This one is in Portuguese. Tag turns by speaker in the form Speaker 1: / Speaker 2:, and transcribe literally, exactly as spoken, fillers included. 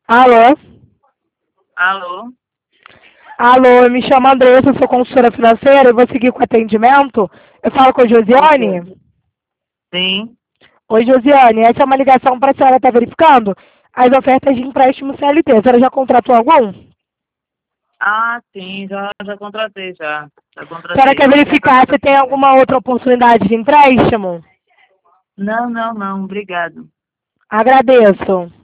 Speaker 1: Alô?
Speaker 2: Alô?
Speaker 1: Alô, eu me chamo Andressa, sou consultora financeira e vou seguir com o atendimento. Eu falo com a
Speaker 2: Ok.
Speaker 1: Josiane?
Speaker 2: Sim.
Speaker 1: Oi, Josiane, essa é uma ligação para a senhora estar verificando as ofertas de empréstimo C L T. A senhora já contratou algum?
Speaker 2: Ah, sim, já, já contratei, já. Já
Speaker 1: A senhora
Speaker 2: contratei.
Speaker 1: quer
Speaker 2: Ontem mesmo eu
Speaker 1: verificar se tem
Speaker 2: contratei.
Speaker 1: alguma outra oportunidade de empréstimo?
Speaker 2: Não, não, não, obrigado.
Speaker 1: Agradeço.